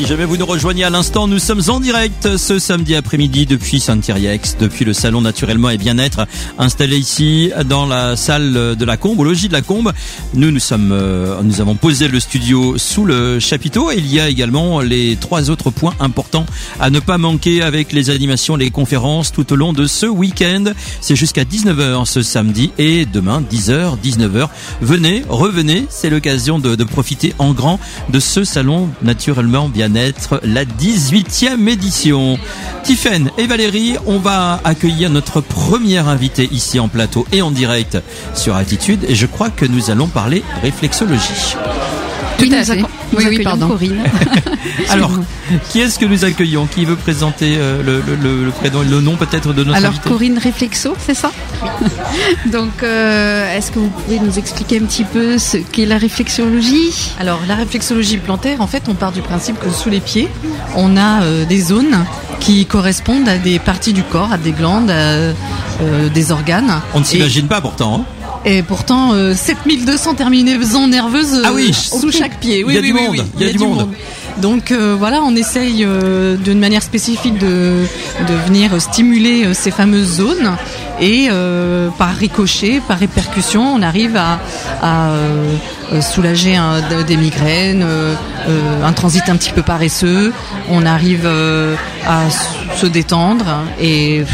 Si jamais vous nous rejoignez à l'instant, nous sommes en direct ce samedi après-midi depuis Saint-Thierry-Ex, depuis le salon Naturellement et Bien-être, installé ici dans la salle de la Combe, au logis de la Combe. Nous avons posé le studio sous le chapiteau et il y a également les 3 autres points importants à ne pas manquer avec les animations, les conférences tout au long de ce week-end. C'est jusqu'à 19h ce samedi et demain 10h, 19h. Venez, revenez, c'est l'occasion de profiter en grand de ce salon Naturellement Bien-être, la 18e édition. Tiffaine et Valérie, on va accueillir notre première invitée ici en plateau et en direct sur Attitude et je crois que nous allons parler réflexologie. Tout à fait. Oui, pardon. Corinne. Alors, qui est-ce que nous accueillons? Qui veut présenter le prénom et le nom peut-être de notre invité? Alors, Corinne Réflexo, c'est ça? Donc, est-ce que vous pouvez nous expliquer un petit peu ce qu'est la réflexologie? Alors, la réflexologie plantaire, en fait, on part du principe que sous les pieds, on a des zones qui correspondent à des parties du corps, à des glandes, à des organes. On ne s'imagine pas pourtant, hein. Et pourtant, 7200 terminaisons nerveuses sous chaque pied. Oui, il y a du monde. Donc voilà, on essaye d'une manière spécifique de venir stimuler ces fameuses zones et par ricochet, par répercussion, on arrive à soulager des migraines, un transit un petit peu paresseux, on arrive à se détendre et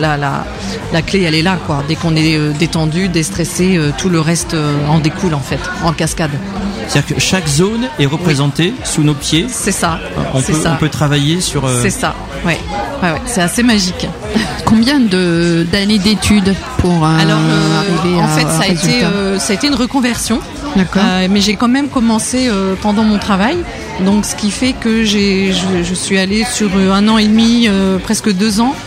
la clé elle est là quoi. Dès qu'on est détendu, déstressé, tout le reste en découle en fait, en cascade. C'est-à-dire que chaque zone est représentée sous nos pieds. C'est ça. On peut travailler sur. C'est ça. Ouais. C'est assez magique. Combien d'années d'études pour arriver en fait, ça a été une reconversion. D'accord. Mais j'ai quand même commencé pendant mon travail. Donc, ce qui fait que je suis allée sur 1 an et demi, presque 2 ans.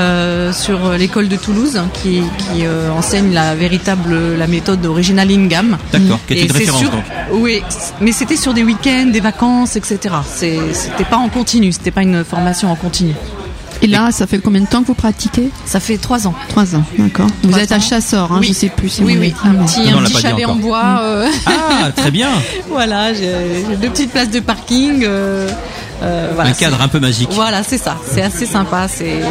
Sur l'école de Toulouse qui enseigne la méthode originale Ingham. D'accord, qui est une référence donc. Oui, mais c'était sur des week-ends, des vacances, etc. C'était pas en continu, c'était pas une formation en continu. Et là, ça fait combien de temps que vous pratiquez? Ça fait 3 ans. 3 ans, d'accord. Vous êtes à Chassor, hein, oui. Je sais plus. Si oui. Un petit chalet en bois. Ah, très bien. Voilà, j'ai 2 petites places de parking. Voilà, un cadre un peu magique. Voilà, c'est ça. C'est assez sympa.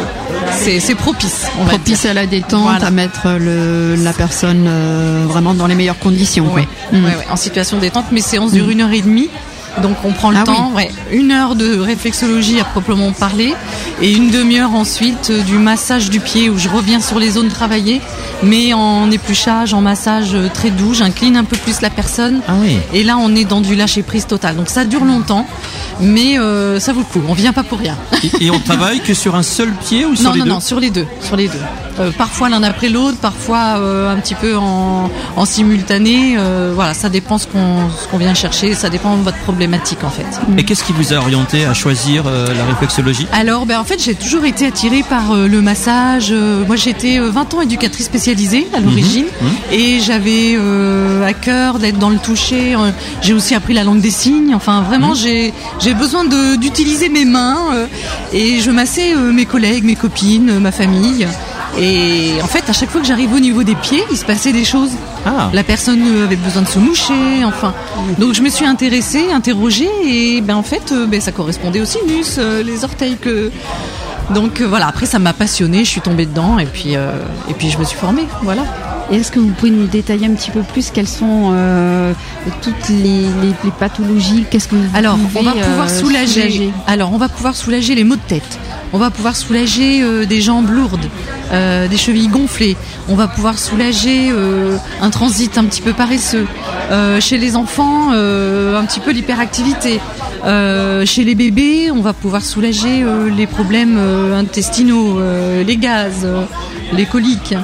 C'est propice. Propice à la détente, voilà. À mettre la personne vraiment dans les meilleures conditions. Oui. En situation de détente. Mes séances durent 1h30. Donc on prend le temps, 1 heure de réflexologie à proprement parler et 1 demi-heure ensuite du massage du pied où je reviens sur les zones travaillées mais en épluchage, en massage très doux, j'incline un peu plus la personne et là on est dans du lâcher prise total. Donc ça dure longtemps mais ça vaut le coup, on vient pas pour rien. Et on travaille que sur un seul pied ou sur les deux? Non, sur les deux. Parfois l'un après l'autre, parfois un petit peu en simultané. Voilà, ça dépend ce qu'on vient chercher, ça dépend de votre problématique en fait. Et qu'est-ce qui vous a orienté à choisir la réflexologie? Alors, en fait, j'ai toujours été attirée par le massage. Moi, j'étais 20 ans éducatrice spécialisée à l'origine et j'avais à cœur d'être dans le toucher. J'ai aussi appris la langue des signes. Enfin, vraiment, j'ai besoin d'utiliser mes mains et je massais mes collègues, mes copines, ma famille. Et en fait, à chaque fois que j'arrive au niveau des pieds, il se passait des choses. La personne avait besoin de se moucher, enfin. Donc je me suis interrogée et en fait, ça correspondait aux sinus, les orteils que. Donc voilà. Après, ça m'a passionnée, je suis tombée dedans et puis je me suis formée. Voilà. Et est-ce que vous pouvez nous détailler un petit peu plus quelles sont toutes les pathologies? Qu'est-ce que vous Alors, on va pouvoir soulager. Alors, on va pouvoir soulager les maux de tête. On va pouvoir soulager des jambes lourdes, des chevilles gonflées. On va pouvoir soulager un transit un petit peu paresseux. Chez les enfants, un petit peu l'hyperactivité. Chez les bébés, on va pouvoir soulager les problèmes intestinaux, les gaz, les coliques.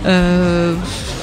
Le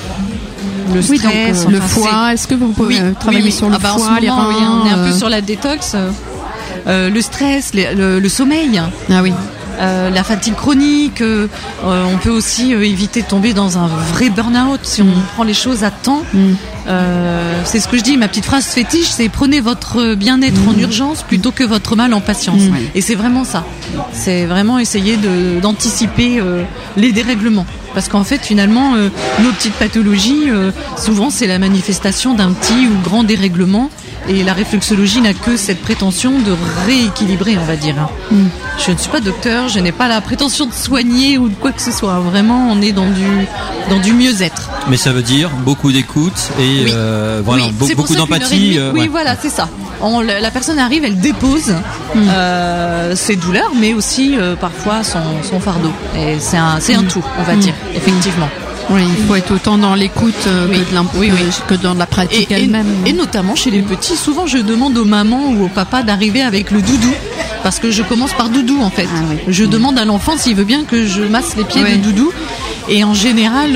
stress, donc, le foie. Est-ce que vous pouvez travailler sur le foie, les reins? On est un peu sur la détox. Le stress, le sommeil. Ah oui. La fatigue chronique, on peut aussi éviter de tomber dans un vrai burn-out si on prend les choses à temps. C'est ce que je dis, ma petite phrase fétiche, c'est prenez votre bien-être en urgence plutôt que votre mal en patience. Et c'est vraiment ça. C'est vraiment essayer d'anticiper les dérèglements. Parce qu'en fait, finalement, nos petites pathologies, souvent, c'est la manifestation d'un petit ou grand dérèglement Et la réflexologie n'a que cette prétention de rééquilibrer, on va dire. Je ne suis pas docteur, je n'ai pas la prétention de soigner ou de quoi que ce soit. Vraiment, on est dans du mieux-être. Mais ça veut dire beaucoup d'écoute et Oui. voilà, Oui, c'est pour beaucoup ça qu'une d'empathie. heure et demie- oui, voilà, c'est ça. La personne arrive, elle dépose ses douleurs, mais aussi parfois son fardeau. Et c'est un tout, on va dire, effectivement. Oui, il faut être autant dans l'écoute que dans la pratique elle-même. Et notamment chez les petits, souvent je demande aux mamans ou aux papas d'arriver avec le doudou. Parce que je commence par doudou en fait. Je demande à l'enfant s'il veut bien que je masse les pieds de doudou. Et en général,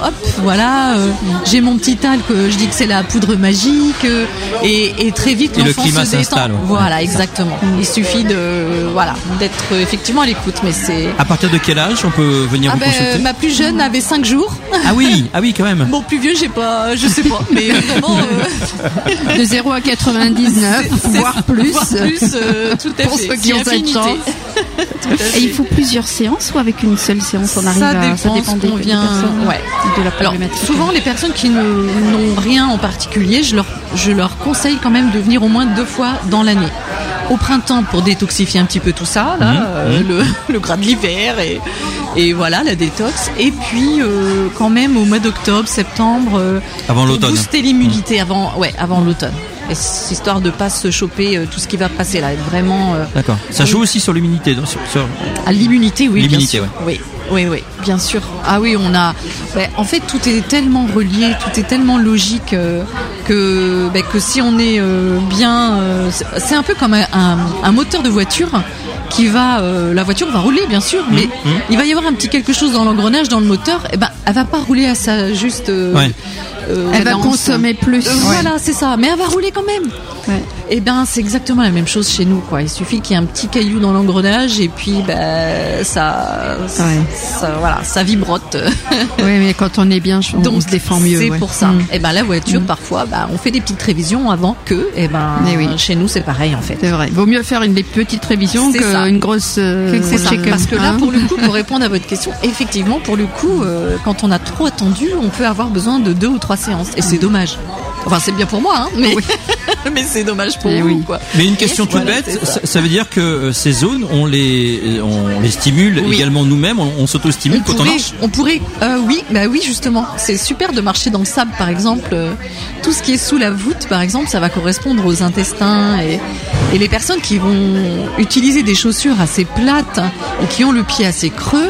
j'ai mon petit talc, je dis que c'est la poudre magique, et très vite et l'enfant le climat se détend. s'installe. Voilà, exactement. Il suffit d'être effectivement à l'écoute. Mais c'est. À partir de quel âge on peut venir vous consulter? Ma plus jeune avait 5 jours. Ah oui, quand même. Mon plus vieux, je sais pas, mais vraiment. De 0 à 99, voire plus. Tout à pour fait. ceux qui ont cette chance. Et il faut plusieurs séances ou avec une seule séance on arrive ça dépend des personnes, de la Alors, problématique. souvent les personnes qui n'ont rien en particulier, je leur conseille quand même de venir au moins 2 fois dans l'année. Au printemps pour détoxifier un petit peu tout ça, le gras de l'hiver et voilà la détox. Et puis quand même au mois d'octobre, septembre, avant pour l'automne. booster l'immunité avant l'automne. Et c'est histoire de pas se choper tout ce qui va passer là, être vraiment. D'accord. Ça joue aussi sur l'immunité, non, à l'immunité, oui. L'immunité, bien sûr. Oui, bien sûr. Ah oui, on a. En fait, tout est tellement relié, tout est tellement logique que si on est bien, c'est un peu comme un moteur de voiture qui va, la voiture va rouler bien sûr, mais il va y avoir un petit quelque chose dans l'engrenage, dans le moteur. Elle va pas rouler à sa juste. Elle va consommer plus. Voilà, c'est ça. Mais elle va rouler quand même. Ouais. Et c'est exactement la même chose chez nous, quoi. Il suffit qu'il y ait un petit caillou dans l'engrenage et puis ça vibrote. Oui, mais quand on est bien, on se défend mieux. C'est pour ça. Et la voiture, parfois, on fait des petites révisions avant que. Chez nous, c'est pareil en fait. C'est vrai. Vaut mieux faire des petites révisions qu'une grosse. C'est ça. Parce que là, pour le coup, pour répondre à votre question, effectivement, pour le coup, quand on a trop attendu, on peut avoir besoin de 2 ou 3 séances. Et c'est dommage. Enfin, c'est bien pour moi, mais mais c'est dommage pour vous, quoi. Mais une question toute bête, ça veut dire que ces zones, on les stimule également nous-mêmes, on s'auto-stimule quand on marche. On pourrait, oui, justement. C'est super de marcher dans le sable, par exemple. Tout ce qui est sous la voûte, par exemple, ça va correspondre aux intestins et les personnes qui vont utiliser des chaussures assez plates et qui ont le pied assez creux,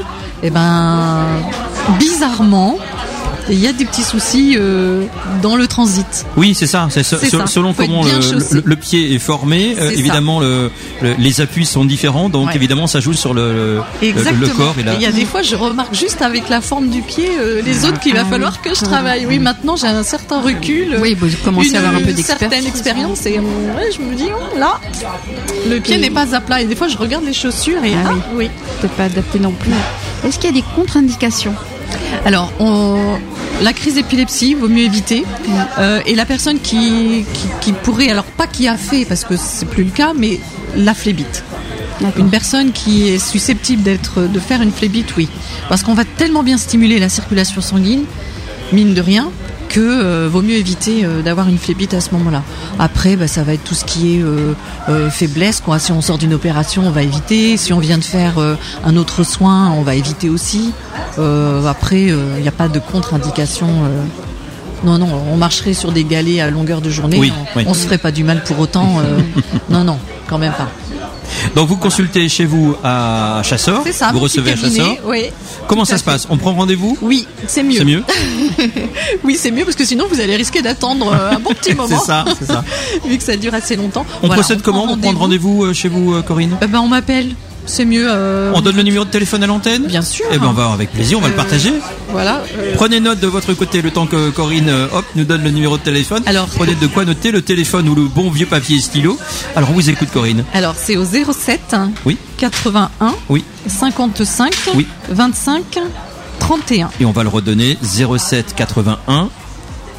bizarrement, il y a des petits soucis dans le transit. Oui, c'est ça. Selon comment le pied est formé, évidemment, les appuis sont différents. Donc, évidemment, ça joue sur le corps. Il y a des fois, je remarque juste avec la forme du pied les autres qu'il va falloir que je travaille. Oui, maintenant, j'ai un certain recul. Oui, vous commencez à avoir un peu d'expérience. Une certaine expérience. Et je me dis, là, le pied n'est pas à plat. Et des fois, je regarde les chaussures et oui. Peut-être pas adapté non plus. Est-ce qu'il y a des contre-indications ? Alors, la crise d'épilepsie, vaut mieux éviter. Et la personne qui pourrait, alors pas qui a fait, parce que c'est plus le cas, mais la phlébite. D'accord. Une personne qui est susceptible de faire une phlébite, oui. Parce qu'on va tellement bien stimuler la circulation sanguine, mine de rien, que vaut mieux éviter d'avoir une phlébite à ce moment-là. Après, ça va être tout ce qui est faiblesse, quoi. Si on sort d'une opération, on va éviter. Si on vient de faire un autre soin, on va éviter aussi. Après, il n'y a pas de contre-indication. Non, on marcherait sur des galets à longueur de journée. Oui, on se ferait pas du mal pour autant. Non, quand même pas. Donc vous consultez chez vous à Chasseurs, c'est ça, vous recevez cabinet, à Chasseurs. Oui. Comment ça se passe ? On prend rendez-vous ? Oui, c'est mieux. C'est mieux ? Oui, c'est mieux parce que sinon vous allez risquer d'attendre un bon petit moment. c'est ça. Vu que ça dure assez longtemps. On procède comment pour prendre rendez-vous chez vous, Corinne ? On m'appelle. C'est mieux. On donne le numéro de téléphone à l'antenne ? Bien sûr. Eh ben on va avec plaisir, on va le partager. Voilà. Prenez note de votre côté le temps que Corinne nous donne le numéro de téléphone. Alors, prenez de quoi noter le téléphone ou le bon vieux papier et stylo. Alors on vous écoute, Corinne. Alors c'est au 07 81 55 25 31. Et on va le redonner 07 81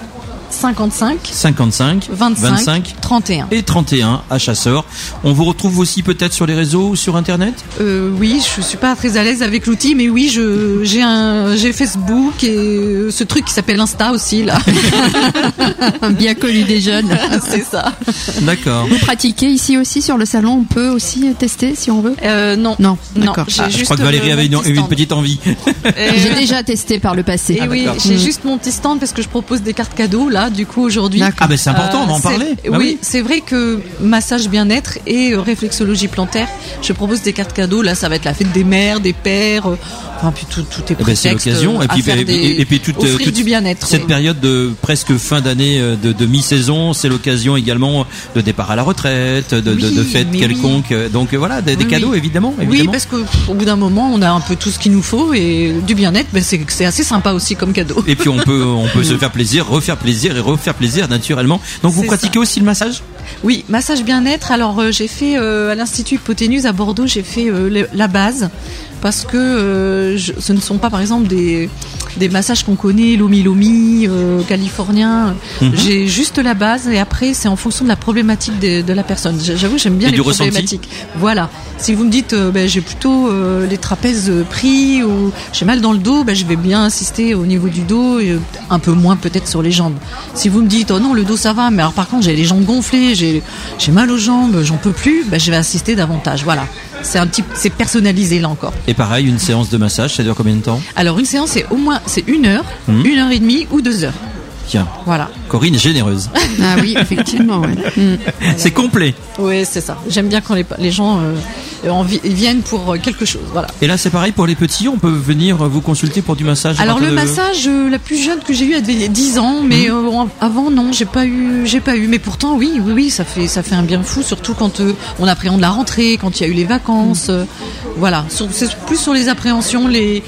55 25 31. Et 31 à Chasseurs. On vous retrouve aussi peut-être sur les réseaux ou sur Internet ? Oui, je suis pas très à l'aise avec l'outil, mais oui, j'ai Facebook et ce truc qui s'appelle Insta aussi là. Bien connu des jeunes. C'est ça. D'accord. Vous pratiquez ici aussi sur le salon, on peut aussi tester si on veut ? Non. D'accord. Je crois que Valérie avait une petite envie. J'ai déjà testé par le passé. Et oui, j'ai juste mon petit stand parce que je propose des cartes cadeaux là, du coup aujourd'hui. Ah ben c'est important, on va en parler. Oui, c'est vrai que massage bien-être et réflexologie plantaire, je propose des cartes cadeaux. Là, ça va être la fête des mères, des pères. Enfin, puis tout est prétexte. C'est l'occasion. Et puis toute du bien-être. Cette période de presque fin d'année de mi-saison, c'est l'occasion également de départ à la retraite, de fête quelconque. Donc voilà, des cadeaux évidemment. Oui, parce qu'au bout d'un moment, on a un peu tout ce qu'il nous faut et du bien-être, c'est assez sympa aussi comme cadeau. Et puis on peut se faire plaisir, refaire plaisir naturellement. Donc vous pratiquez aussi le massage ? Oui, massage bien-être. Alors j'ai fait à l'Institut Hypoténuse à Bordeaux, j'ai fait la base. Parce que ce ne sont pas par exemple des massages qu'on connaît, lomi californien. J'ai juste la base et après c'est en fonction de la problématique de la personne. J'avoue, j'aime bien les problématiques. Ressenti. Voilà. Si vous me dites j'ai plutôt les trapèzes pris ou j'ai mal dans le dos, je vais bien insister au niveau du dos et un peu moins peut-être sur les jambes. Si vous me dites oh non, le dos ça va, mais alors par contre j'ai les jambes gonflées, j'ai mal aux jambes, j'en peux plus, je vais insister davantage. Voilà. C'est personnalisé là encore. Et pareil, une séance de massage, ça dure combien de temps ? Alors une séance, c'est au moins 1 heure, 1 heure et demie ou 2 heures. Tiens. Voilà. Corinne est généreuse. Ah oui, effectivement. Ouais. C'est complet. Oui, c'est ça. J'aime bien quand les gens viennent pour quelque chose. Voilà. Et là, c'est pareil pour les petits. On peut venir vous consulter pour du massage. Alors le massage, la plus jeune que j'ai eue, elle avait 10 ans, mais avant non, j'ai pas eu. Mais pourtant, oui, ça fait un bien fou, surtout quand on appréhende la rentrée, quand il y a eu les vacances. Voilà. C'est plus sur les appréhensions, les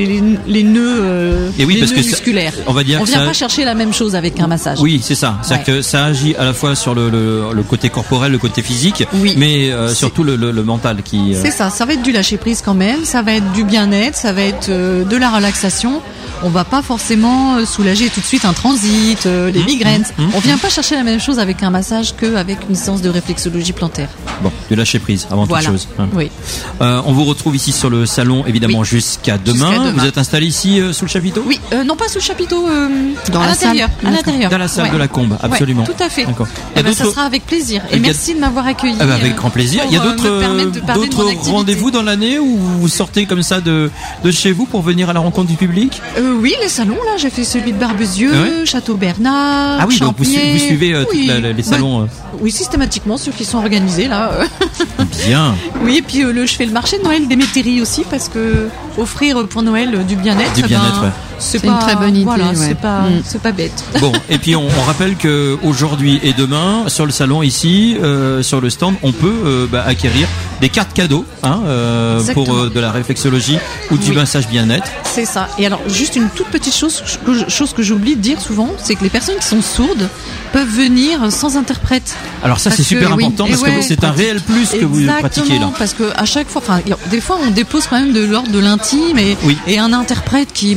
nœuds, et oui, les parce nœuds que musculaires. On vient pas chercher la même chose avec un massage. Oui, c'est ça. C'est-à-dire que ça agit à la fois sur le côté corporel, le côté physique, mais surtout le mental qui. C'est ça. Ça va être du lâcher prise quand même. Ça va être du bien-être. Ça va être de la relaxation. On va pas forcément soulager tout de suite un transit, les migraines. On vient pas chercher la même chose avec un massage qu'avec une séance de réflexologie plantaire. Bon, du lâcher prise avant toute chose. Oui. On vous retrouve ici sur le salon, évidemment, jusqu'à demain. Vous êtes installé ici sous le chapiteau ? Oui, non pas sous le chapiteau, dans la salle. À l'intérieur. Dans la salle de la Combe, absolument. Ouais, tout à fait. D'accord. Ça sera avec plaisir. Et merci de m'avoir accueilli. Avec grand plaisir. Il y a d'autres rendez-vous dans l'année où vous sortez comme ça de chez vous pour venir à la rencontre du public ? Oui, les salons là, j'ai fait celui de Barbezieux, Château-Bernard, oui, donc vous suivez les salons. Oui, systématiquement ceux qui sont organisés là. Bien. Oui, et puis je fais le marché de Noël des métairies aussi parce que offrir pour Noël du bien-être. C'est une très bonne idée. Voilà, c'est pas bête. Bon, et puis on rappelle que aujourd'hui et demain sur le salon ici, sur le stand, on peut acquérir des cartes cadeaux pour de la réflexologie ou du massage bien-être. C'est ça. Et alors juste une toute petite chose que j'oublie de dire souvent, c'est que les personnes qui sont sourdes peuvent venir sans interprète. Alors ça c'est super important parce que c'est un réel plus que vous pratiquez là. Parce que à chaque fois, des fois on dépose quand même de l'ordre de l'intime et un interprète qui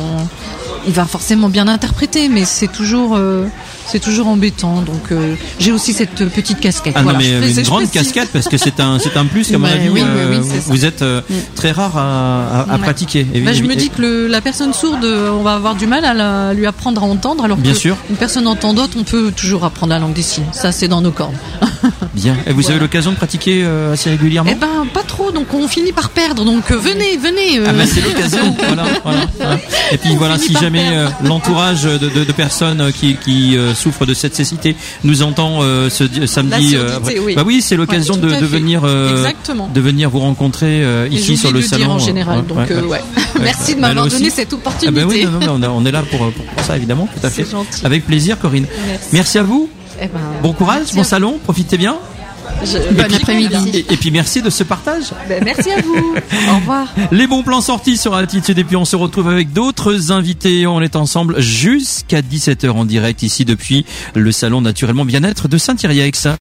il va forcément bien interpréter, mais c'est toujours embêtant. Donc j'ai aussi cette petite casquette. Non, mais une grande casquette parce que c'est un plus qu'à mon avis vous êtes très rare à pratiquer. Je me dis que la personne sourde, on va avoir du mal à lui apprendre à entendre, alors une personne entendante, on peut toujours apprendre la langue des signes. Ça, c'est dans nos cordes. Bien. Et vous avez l'occasion de pratiquer assez régulièrement ? Pas trop. Donc on finit par perdre. Donc venez. C'est l'occasion. Voilà. Et puis si jamais l'entourage de personnes qui souffrent de cette cécité nous entend ce samedi, c'est l'occasion de venir vous rencontrer ici sur le salon. En général. Merci de m'avoir donné cette opportunité. On est là pour ça évidemment, tout à fait. Gentil. Avec plaisir, Corinne. Merci à vous. Bon courage, bon salon, profitez bien. Bon après-midi. Et puis merci de ce partage. Merci à vous. Au revoir. Les bons plans sortis sur Altitude et puis on se retrouve avec d'autres invités. On est ensemble jusqu'à 17h en direct ici depuis le salon naturellement bien-être de Saint-Yrieix.